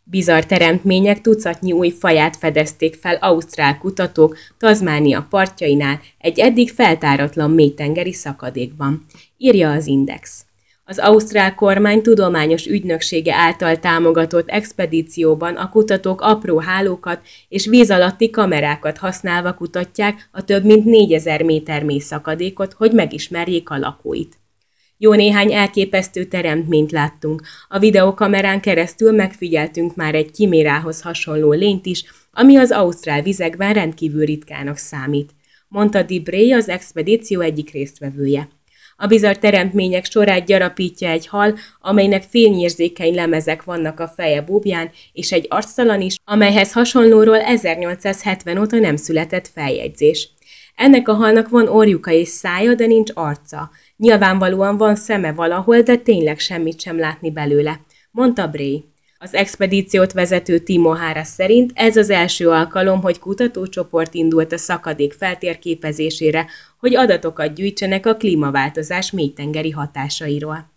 Bizarr teremtmények tucatnyi új faját fedezték fel ausztrál kutatók Tasmania partjainál egy eddig feltáratlan mélytengeri szakadékban, írja az Index. Az ausztrál kormány tudományos ügynöksége által támogatott expedícióban a kutatók apró hálókat és víz alatti kamerákat használva kutatják a több mint 4000 méter mély szakadékot, hogy megismerjék a lakóit. Jó néhány elképesztő teremtményt láttunk. A videokamerán keresztül megfigyeltünk már egy kimérához hasonló lényt is, ami az ausztrál vizekben rendkívül ritkának számít, mondta Debray, az expedíció egyik résztvevője. A bizarr teremtmények sorát gyarapítja egy hal, amelynek fényérzékeny lemezek vannak a feje búbján, és egy arctalan is, amelyhez hasonlóról 1870 óta nem született feljegyzés. Ennek a halnak van orjuka és szája, de nincs arca. Nyilvánvalóan van szeme valahol, de tényleg semmit sem látni belőle, mondta Bray. Az expedíciót vezető Timo Harris szerint ez az első alkalom, hogy kutatócsoport indult a szakadék feltérképezésére, hogy adatokat gyűjtsenek a klímaváltozás mélytengeri hatásairól.